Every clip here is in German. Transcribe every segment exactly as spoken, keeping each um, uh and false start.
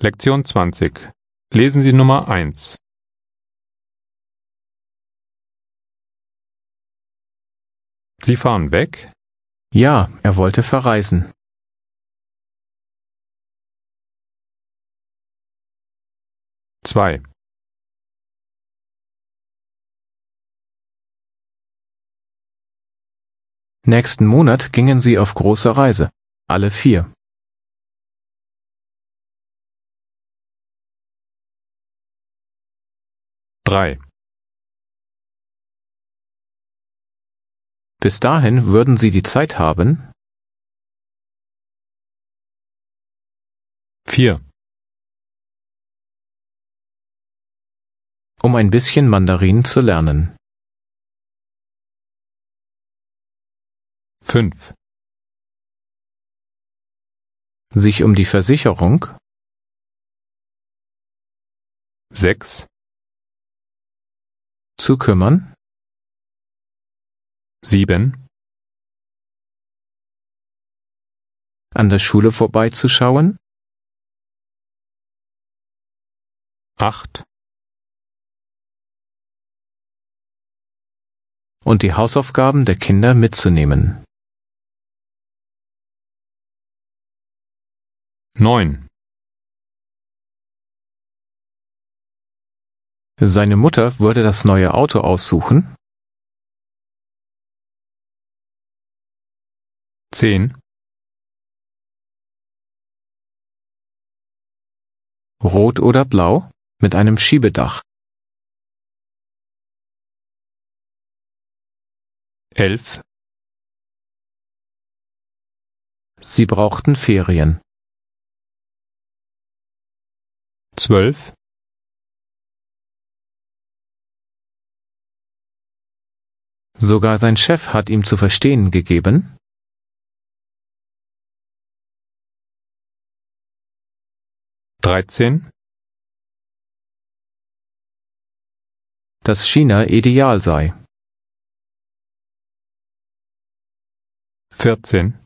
Lektion zwanzig. Lesen Sie Nummer eins. Sie fahren weg? Ja, er wollte verreisen. zwei. Nächsten Monat gingen sie auf große Reise. Alle vier. drei. Bis dahin würden sie die Zeit haben, vier. um ein bisschen Mandarin zu lernen. fünf. Sich um die Versicherung, sechs. zu kümmern, sieben. an der Schule vorbeizuschauen, acht. und die Hausaufgaben der Kinder mitzunehmen. neun. Seine Mutter würde das neue Auto aussuchen, zehn. rot oder blau, mit einem Schiebedach. elf. Sie brauchten Ferien. zwölf. Sogar sein Chef hat ihm zu verstehen gegeben, dreizehn. dass China ideal sei. vierzehn.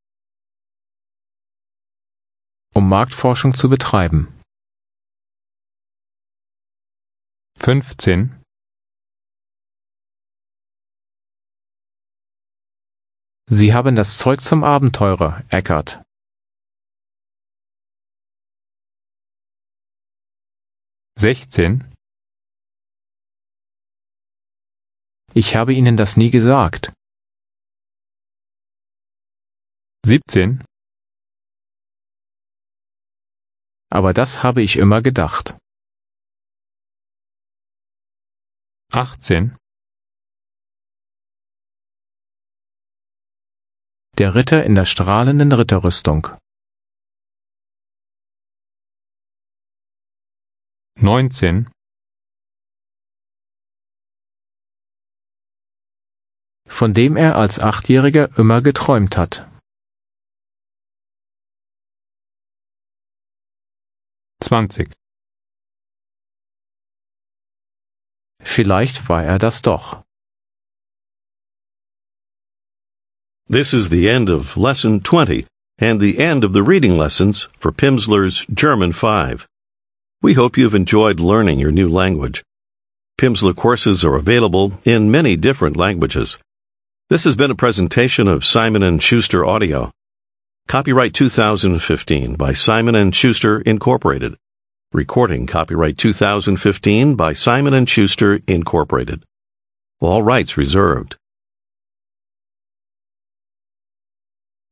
Um Marktforschung zu betreiben. fünfzehn. Sie haben das Zeug zum Abenteurer, Eckart. sechzehn. Ich habe Ihnen das nie gesagt. siebzehn. Aber das habe ich immer gedacht. achtzehn. Der Ritter in der strahlenden Ritterrüstung. neunzehn. Von dem er als Achtjähriger immer geträumt hat. zwanzig. Vielleicht war er das doch. This is the end of Lesson twenty and the end of the reading lessons for Pimsleur's German five. We hope you've enjoyed learning your new language. Pimsleur courses are available in many different languages. This has been a presentation of Simon and Schuster Audio. Copyright two thousand fifteen by Simon and Schuster Incorporated. Recording copyright two thousand fifteen by Simon and Schuster Incorporated. All rights reserved.